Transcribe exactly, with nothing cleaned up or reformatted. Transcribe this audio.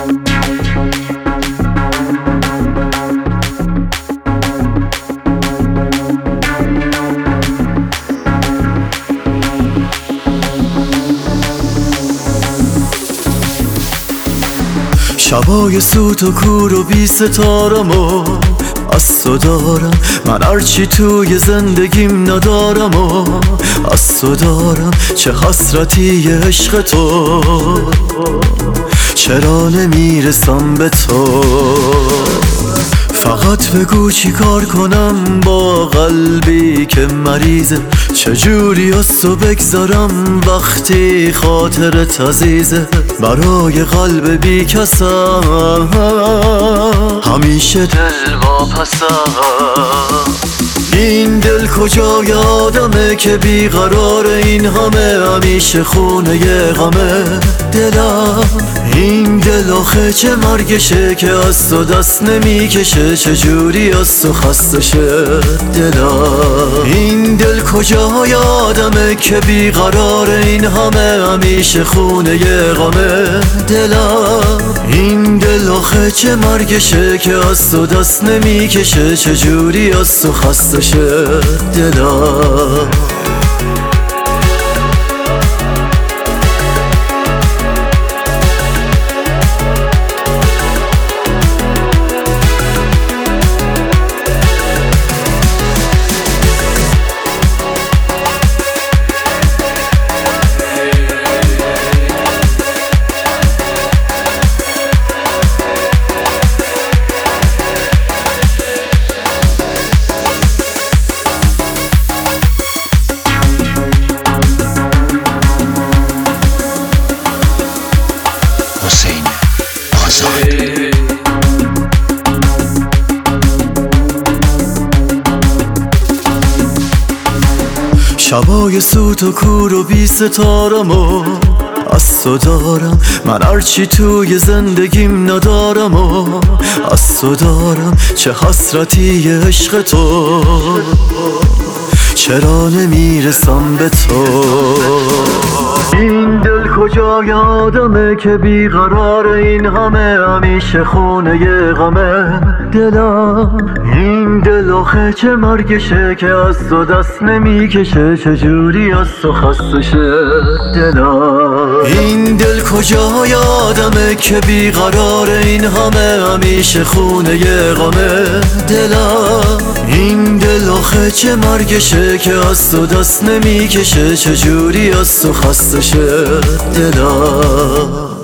شبای سوت و کور و بی ستارم و از تو دارم، من هرچی توی زندگیم ندارم و از تو دارم. چه حسرتی عشق تو، چرا نمیرسم به تو؟ فقط بگو چی کار کنم با قلبی که مریضه، چجوری از تو بگذارم وقتی خاطرت عزیزه. برای قلب بی کسم همیشه دل واپسم. این دل کجای آدمه که بیقرار این همه، همیشه خونه غمه دلم. این دل آخه چه مرگشه که از تو دست نمیکشه، چجوری از تو خسته شه دلم. این دل کجای آدمه که بیقرار این همه، همیشه خونه غمه دلم. این دل آخه چه مرگشه که از تو دست نمیکشه، چجوری از تو خسته شه دلم. حسین آزاد. شبای سوت و کور و بی ستارم و از تو دارم، من هرچی توی زندگیم ندارم و از تو دارم. چه حسرتی عشق تو، چرا نمیرسم به تو؟ این دل کجای آدمه که بیقرار این همه، همیشه خونه غمه دلم. این دل آخه چه مرگشه که از تو دست نمیکشه، چجوری از تو خسته شه دلم. این دل کجای آدمه که بیقرار این همه، همیشه خونه غمه دلم. این دل آخه چه مرگشه که از تو دست نمیکشه، چجوری از تو خسته شه دلم.